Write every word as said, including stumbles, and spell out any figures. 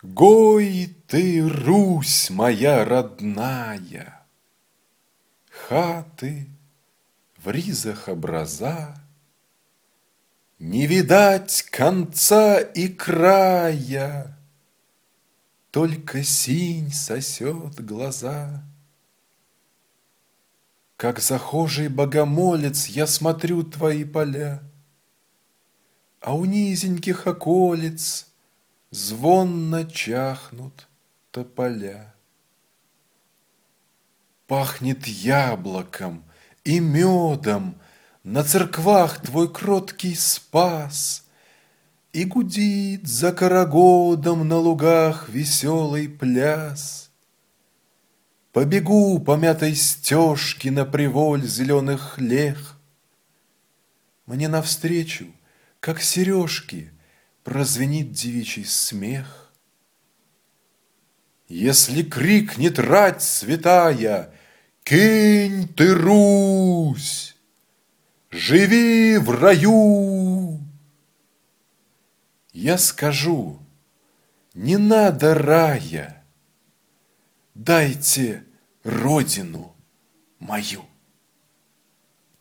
Гой ты, Русь моя родная, хаты в ризах образа, не видать конца и края, только синь сосет глаза. Как захожий богомолец я смотрю твои поля, а у низеньких околиц звонно чахнут тополя. Пахнет яблоком и медом на церквах твой кроткий спас, и гудит за карагодом на лугах веселый пляс. Побегу по мятой стежке на приволь зеленых лех. Мне навстречу, как сережки, прозвенит девичий смех. Если крикнет рать святая: «Кинь ты, Русь! Живи в раю!» Я скажу: не надо рая, дайте родину мою.